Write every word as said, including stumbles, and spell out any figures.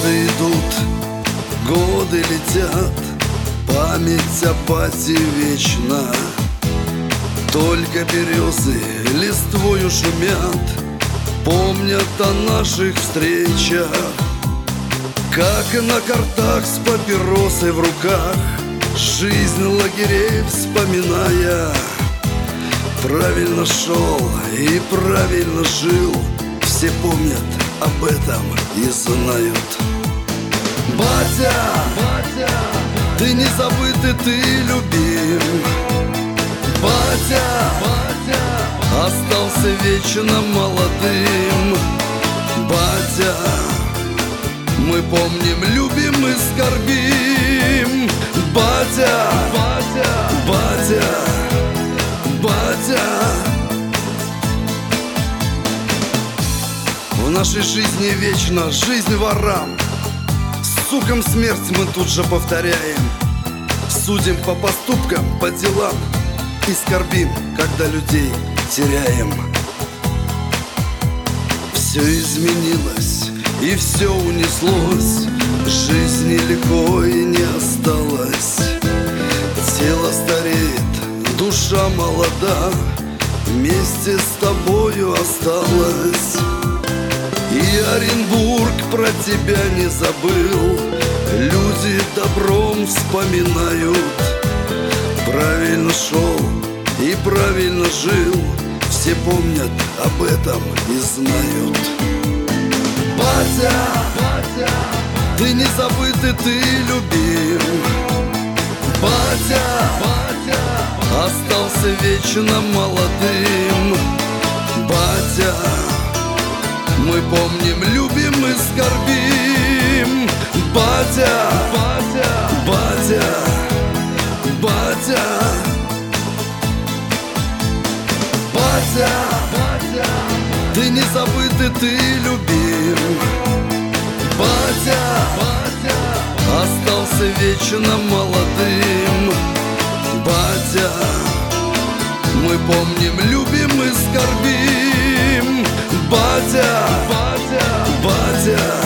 Годы идут, годы летят, память о бате вечна. Только березы листвою шумят, помнят о наших встречах. Как на картах с папиросой в руках, жизнь лагерей вспоминая. Правильно шел и правильно жил, все помнят об этом и знают. Батя, батя, ты не забыт и ты любим. Батя, батя, остался вечно молодым. Батя, мы помним, любим и скорбим. Батя, батя, батя, батя. В нашей жизни вечно жизнь ворам, сукам смерть мы тут же повторяем. Судим по поступкам, по делам и скорбим, когда людей теряем. Все изменилось и все унеслось, жизни легкой не осталось. Тело стареет, душа молода, вместе с тобою осталась. И Оренбург про тебя не забыл, люди добром вспоминают. Правильно шел и правильно жил, все помнят об этом и знают. Батя, батя, ты не забыт и ты любим. Батя, батя, остался вечно молодым. Батя, мы помним, любим и скорбим. Батя, батя, батя, батя. Батя, батя, ты не забыт и ты любим. Батя, батя, остался вечно молодым. Батя, мы помним, любим и скорбим. Батя, батя, батя.